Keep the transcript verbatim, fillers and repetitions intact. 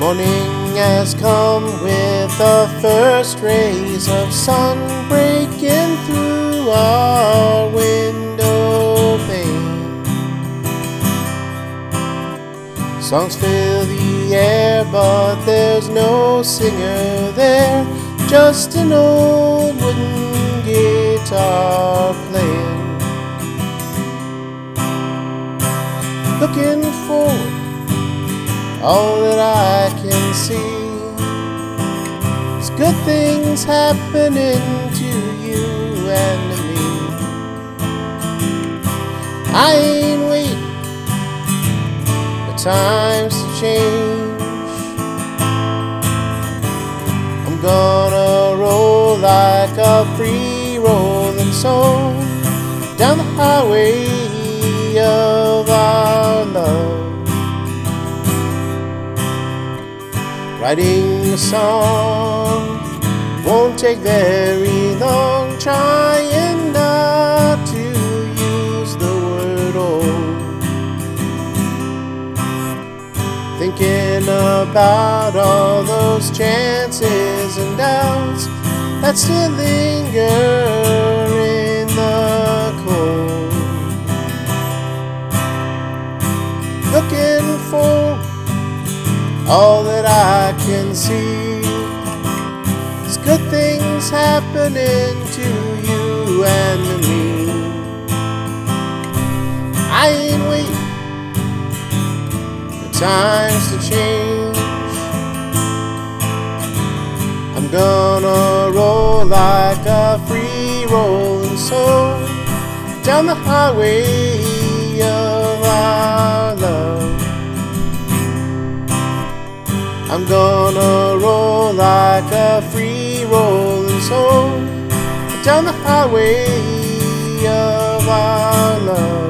Morning has come with the first rays of sun breaking through our window pane. Songs fill the air, but there's no singer there, just an old wooden guitar playing. Looking forward, all that I can see is good things happening to you and to me. I ain't waiting for times to change. I'm gonna roll like a free rolling soul down the highway of our love. Writing a song won't take very long, trying not to use the word old. Thinking about all those chances and doubts that still linger in the cold. Looking for all that I can see is good things happening to you and to me. I ain't waiting for times to change. I'm gonna roll like a free rolling soul down the highway of our love. I'm gonna roll like a free rolling soul down the highway of our love.